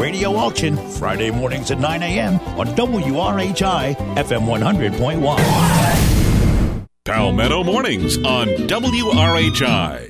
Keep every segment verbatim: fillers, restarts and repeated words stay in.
Radio Auction, Friday mornings at nine a.m. on W R H I F M one hundred point one. Palmetto Mornings on W R H I.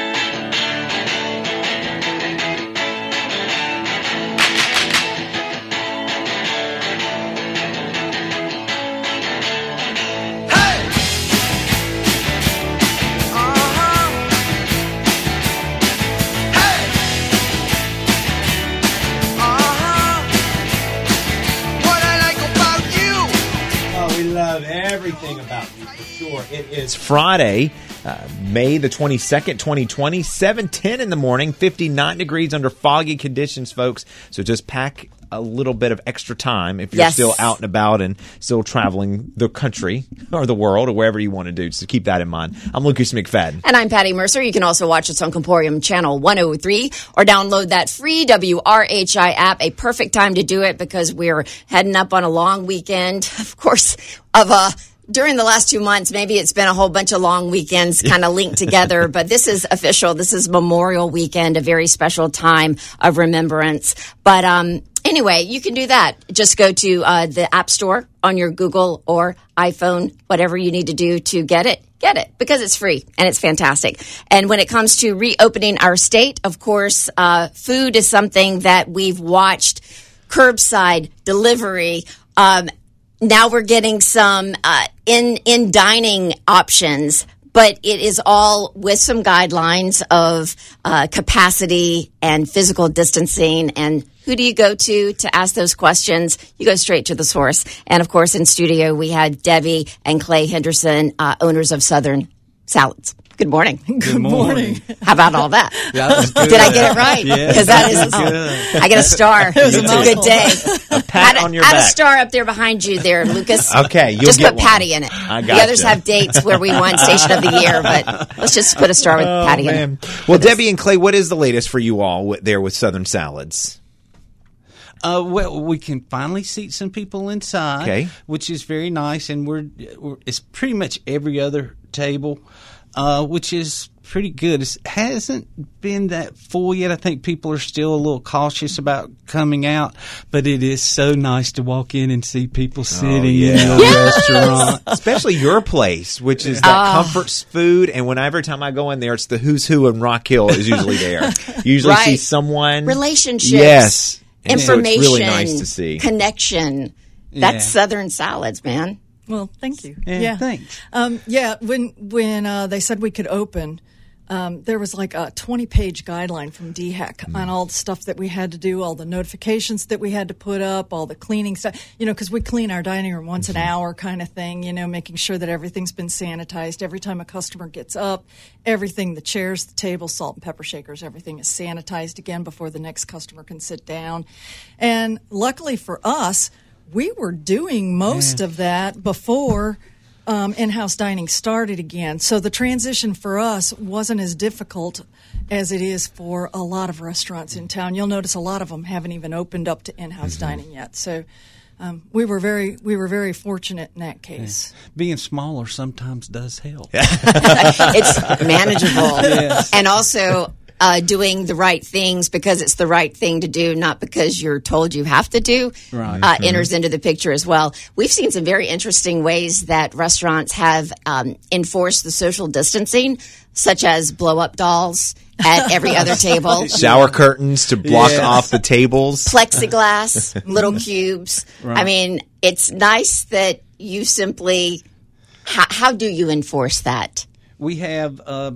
Everything about you, for sure. It is Friday, uh, May the twenty-second, twenty twenty, seven ten in the morning, fifty-nine degrees under foggy conditions, folks. So just pack a little bit of extra time if you're yes. still out and about and still traveling the country or the world or wherever you want to do. So keep that in mind. I'm Lucas McFadden. And I'm Patty Mercer. You can also watch us on Comporium Channel one oh three or download that free W R H I app. A perfect time to do it because we're heading up on a long weekend, of course, of a... During the last two months, maybe it's been a whole bunch of long weekends kind of linked together, but this is official. This is Memorial Weekend, a very special time of remembrance. But um, anyway, you can do that. Just go to uh, the App Store on your Google or iPhone, whatever you need to do to get it. Get it, because it's free and it's fantastic. And when it comes to reopening our state, of course, uh, food is something that we've watched, curbside delivery. Um, now we're getting some uh, in in dining options, but it is all with some guidelines of uh, capacity and physical distancing. And who do you go to to ask those questions? You go straight to the source. And, of course, in studio, we had Debbie and Clay Henderson, uh, owners of Southern Salads. Good morning. Good, Good morning. morning. How about all that? Yeah, that was good. Did I get it right? Yeah, because that is, oh, I get a star. It was a good day. A pat add, on your add back. a star up there behind you there, Lucas. Okay, you'll just get put one. Patty in it. I the gotcha. others have dates where we won Station of the Year, but let's just put a star with Oh, Patty man. in it. Well, Debbie and Clay, what is the latest for you all with, there with Southern Salads? Uh, well, we can finally seat some people inside, Okay. which is very nice, and we're, we're it's pretty much every other table, uh, which is pretty good. It hasn't been that full yet. I think people are still a little cautious about coming out, but it is so nice to walk in and see people sitting yeah. in the Yes. restaurant. Especially your place, which is that Oh. comfort food. And when every time I go in there, it's the who's who in Rock Hill is usually there. You usually Right. see someone. Relationships. Yes. And so Information. it's really nice to see. Connection. That's Yeah. Southern Salads, man. Well, thank you. Yeah, Yeah, thanks. Um, yeah, when when uh, they said we could open, um, there was like a twenty-page guideline from D H E C on all the stuff that we had to do, all the notifications that we had to put up, all the cleaning stuff. You know, because we clean our dining room once an hour, kind of thing. You know, making sure that everything's been sanitized every time a customer gets up. Everything, the chairs, the table, salt and pepper shakers, everything is sanitized again before the next customer can sit down. And luckily for us, we were doing most Yeah. of that before um, in-house dining started again. So the transition for us wasn't as difficult as it is for a lot of restaurants in town. You'll notice a lot of them haven't even opened up to in-house Mm-hmm. dining yet. So um, we were very we were very fortunate in that case. Being smaller sometimes does help. It's manageable. Yes. And also uh, doing the right things because it's the right thing to do, not because you're told you have to do, Right. uh, enters into the picture as well. We've seen some very interesting ways that restaurants have um, enforced the social distancing, such as blow-up dolls at every other table. Shower curtains to block Yes. off the tables. Plexiglass, little cubes. Right. I mean, it's nice that you simply. How, how do you enforce that? We have uh,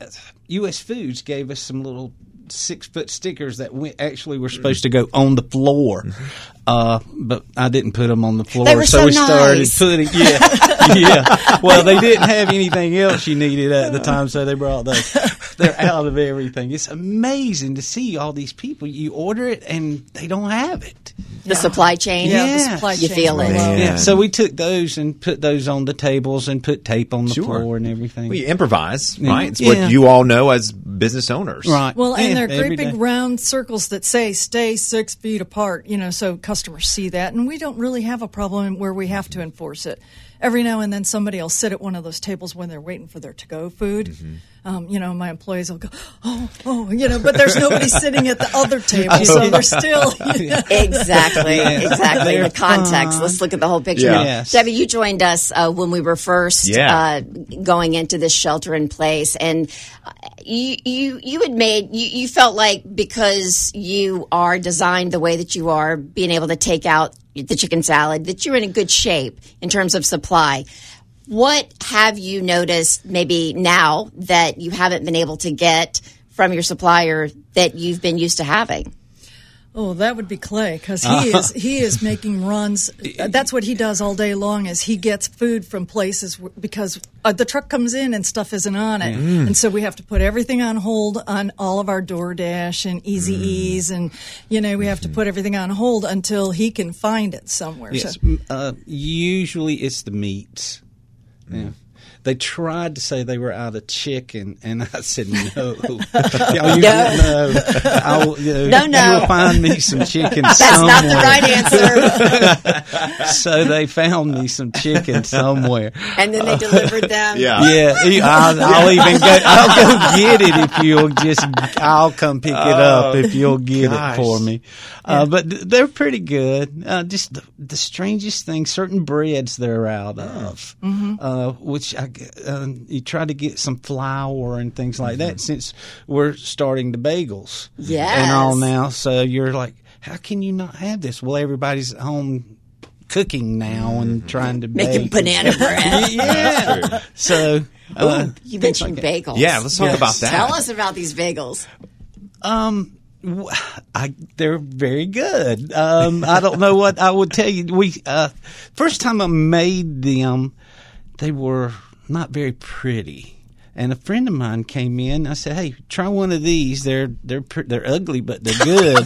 U S Foods gave us some little six foot stickers that we actually were supposed to go on the floor, uh, but I didn't put them on the floor. They were so we started nice. putting yeah, yeah. Well, they didn't have anything else you needed at the time, so they brought those. They're out of everything. It's amazing to see all these people. You order it and they don't have it. The supply chain? Yeah, the Yeah. supply You chain feel it. low. Yeah. So we took those and put those on the tables and put tape on the Sure. floor and everything. Well, you improvise, Yeah. right? It's Yeah. what you all know as business owners. Right. Well, and Yeah, they're every great big day. round circles that say stay six feet apart, you know, so customers see that. And we don't really have a problem where we have to enforce it. Every now and then somebody will sit at one of those tables when they're waiting for their to-go food. Mm-hmm. Um, you know, my employees will go, oh, oh, you know, but there's nobody sitting at the other table, so they're still, you know. Exactly, Yeah. exactly. They're The context. fun. Let's look at the whole picture. Yeah. Yes. Debbie, you joined us uh, when we were first Yeah. uh, going into this shelter in place, and uh, you you you had made you, you felt like because you are designed the way that you are, being able to take out the chicken salad, that you're in a good shape in terms of supply. What have you noticed maybe now that you haven't been able to get from your supplier that you've been used to having? Oh, that would be Clay, because he is he is making runs. That's what he does all day long. Is he gets food from places w- because uh, the truck comes in and stuff isn't on it, Mm. and so we have to put everything on hold on all of our DoorDash and Easy Ease, and you know we have to put everything on hold until he can find it somewhere. Yes. So, m- Uh, usually it's the meats. Yeah. They tried to say they were out of chicken, and I said no. Y'all, you No. no. I'll, you know, No, no. You'll find me some chicken That's somewhere. not the right answer. So they found me some chicken somewhere. And then they delivered them. Yeah. Yeah, you- I'll, I'll even go. I'll go get it if you'll just. I'll come pick it up if you'll get gosh. it for me. Uh, but th- they're pretty good. Uh, just the, the strangest thing, certain breads they're out of, uh, which I, g- uh, you try to get some flour and things like that. Since we're starting the bagels, and all Yes. now, so you're like, how can you not have this? Well, everybody's at home cooking now and trying to Making bake. banana bread. Yeah. So, uh, You mentioned bagels. Yeah, let's talk Yes. about that. Tell us about these bagels. um, w- I, they're very good. Um, I don't know what I would tell you. We uh, first time I made them, they were not very pretty. And a friend of mine came in. I said, "Hey, try one of these. They're they're pr- they're ugly, but they're good."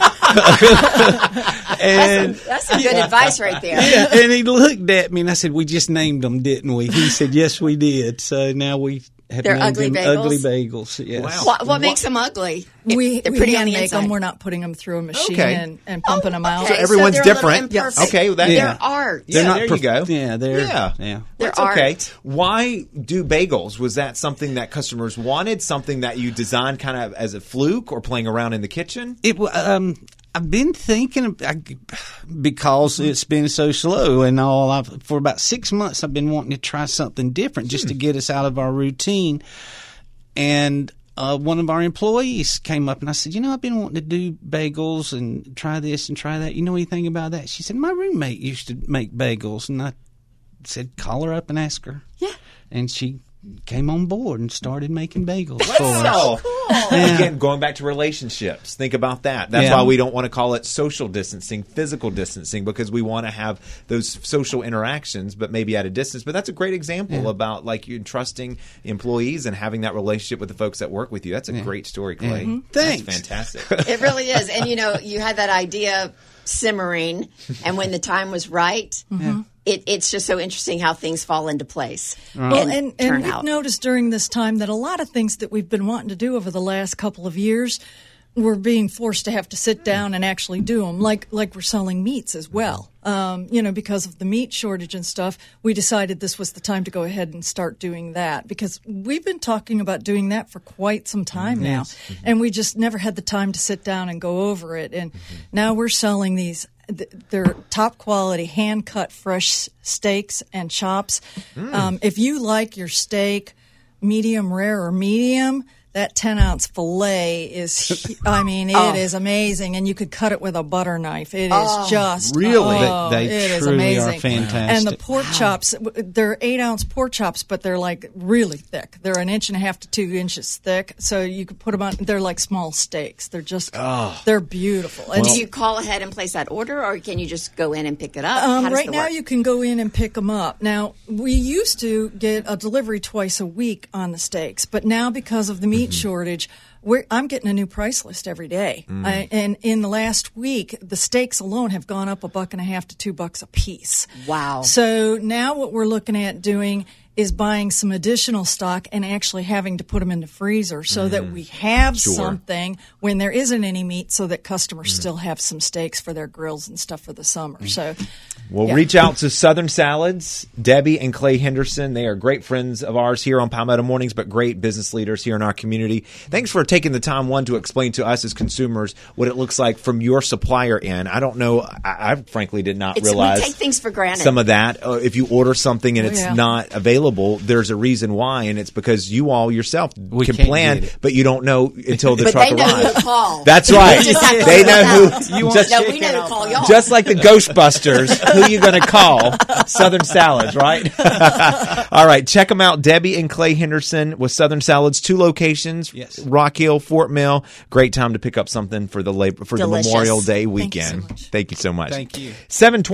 and That's some good advice right there. yeah, and he looked at me and I said, "We just named them, didn't we?" He said, "Yes, we did." So now we have They're named ugly them bagels? ugly bagels. Yes. Wow. What, what makes them ugly? we They're we pretty on the hand make inside. them. We're not putting them through a machine Okay. and, and pumping them out. Okay, So everyone's they're a little different. imperfect. Okay, well, that- Yeah. They're art. Yeah, They're not there you perf- go. Yeah, they're yeah, yeah. They're That's okay. art. Why do bagels? Was that something that customers wanted? Something that you designed kind of as a fluke or playing around in the kitchen? It wa- um I've been thinking of- I, because it's been so slow and all. I've, for about six months, I've been wanting to try something different just to get us out of our routine. And uh, one of our employees came up and I said, "You know, I've been wanting to do bagels and try this and try that. You know anything about that?" She said, "My roommate used to make bagels," and I said, "Call her up and ask her." Yeah. And she came on board and started making bagels for us. Wow. Yeah. Again, going back to relationships, think about that. That's Yeah. why we don't want to call it social distancing, physical distancing, because we want to have those social interactions, but maybe at a distance. But that's a great example Yeah. about like you trusting employees and having that relationship with the folks that work with you. That's a great story, Clay. Mhm. That's Thanks. fantastic. It really is. And, you know, you had that idea simmering, and when the time was right, it, it's just so interesting how things fall into place Well, and, and, turn and we've out. noticed during this time that a lot of things that we've been wanting to do over the last couple of years, we're being forced to have to sit down and actually do them. Like like we're selling meats as well. Um, you know, because of the meat shortage and stuff, we decided this was the time to go ahead and start doing that because we've been talking about doing that for quite some time now, and we just never had the time to sit down and go over it. And now we're selling these. th- They're top quality, hand cut, fresh steaks and chops. Um, if you like your steak medium rare or medium, that ten ounce filet is, I mean, it is amazing. And you could cut it with a butter knife. It is just, Really? oh, They- they it is truly are amazing. fantastic. And the pork chops, they're eight ounce pork chops, but they're like really thick. They're an inch and a half to two inches thick. So you could put them on, they're like small steaks. They're just, they're beautiful. And Do you call ahead and place that order, or can you just go in and pick it up? Um, How does right the now, work? you can go in and pick them up. Now, we used to get a delivery twice a week on the steaks, but now because of the meat shortage, we're, I'm getting a new price list every day. I, and in the last week, the steaks alone have gone up a buck and a half to two bucks a piece. Wow. So now what we're looking at doing is buying some additional stock and actually having to put them in the freezer so mm. that we have sure. something when there isn't any meat, so that customers mm. still have some steaks for their grills and stuff for the summer. Mm. So, well, yeah. reach out to Southern Salads, Debbie and Clay Henderson. They are great friends of ours here on Palmetto Mornings, but great business leaders here in our community. Thanks for taking the time, one, to explain to us as consumers what it looks like from your supplier end. I don't know. I, I frankly did not it's, realize we take things for granted. Some of that. Uh, if you order something and oh, it's yeah. not available, there's a reason why, and it's because you all yourself we can can't plan, but you don't know until the but truck they know arrives. who to call. That's right. They know who. You just, no, we know to call y'all. just like the Ghostbusters, who you going to call? Southern Salads, right? All right, check them out. Debbie and Clay Henderson with Southern Salads, two locations. Yes. Rock Hill, Fort Mill. Great time to pick up something for the labor for Delicious. the Memorial Day Thank you so weekend. much. Thank you so much. Thank you. seven twenty